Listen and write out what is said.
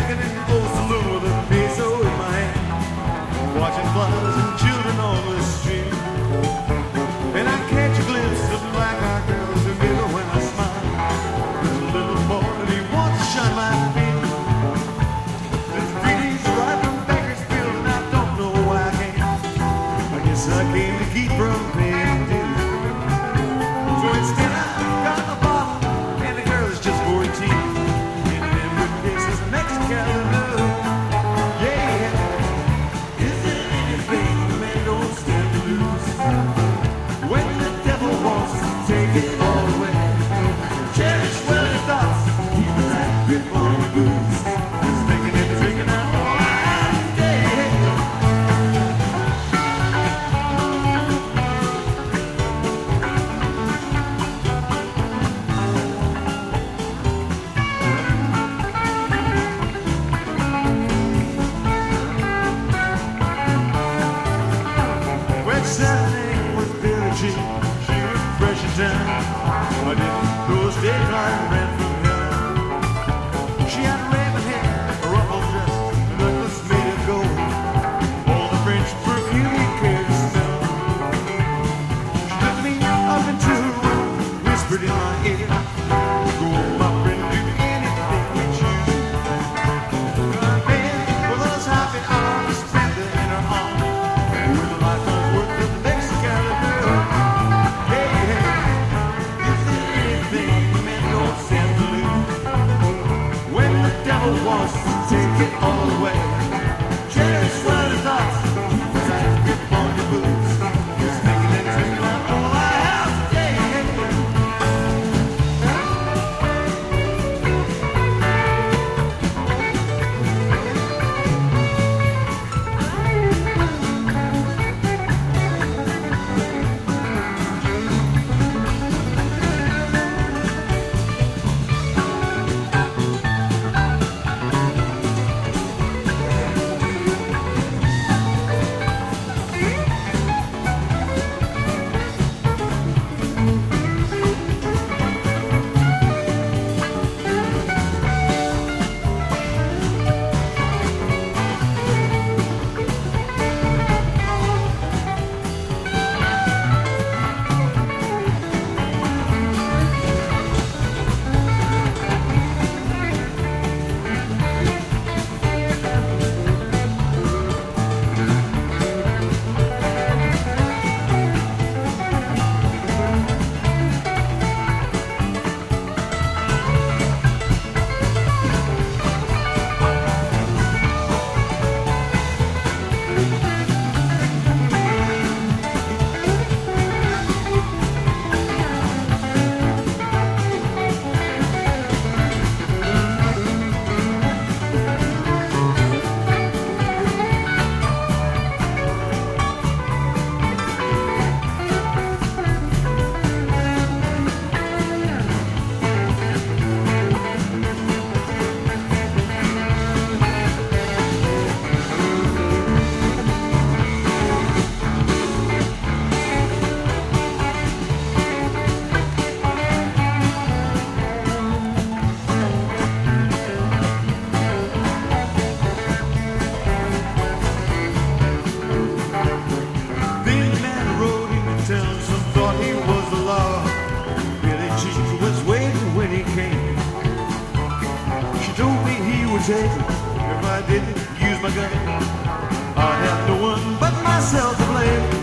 drinking in the old saloon with a peso in my hand, watching flowers and children on the street. And I catch a glimpse of black-eyed girls who giggle when I smile. There's a little boy and he wants to shine my feet. There's 3 days ride from Bakersfield and I don't know why I came. I guess I came to keep from paying dues. So instead I got a bottle and the girl is just 14. And then with kisses next to Calendar. Yeah, is there anything a man don't stand to lose? When the devil wants to take it all away, cherish well your thoughts, keep a tight grip on the booze. Just thinking and drinking out all I have today. When Saturday was Billie Jean, she was fresh and down. I didn't go a state line, ran from her. She had raven hair, a ruffled dress, a necklace made of gold, all the French perfume you cared to smell. She took me up into her room, whispered in my ear, "Go on, my friend, do anything you choose." My bed with those happy arms, spent her in her arms, with a lifetime's worth of next calendar. Hey, hey, is there anything men don't stand to lose? When the devil wants to take it all away, cherish well your thoughts, keep a tight grip on your boots. Just thinking and drinking out all I have today. If I didn't use my gun, I'd have no one but myself to blame.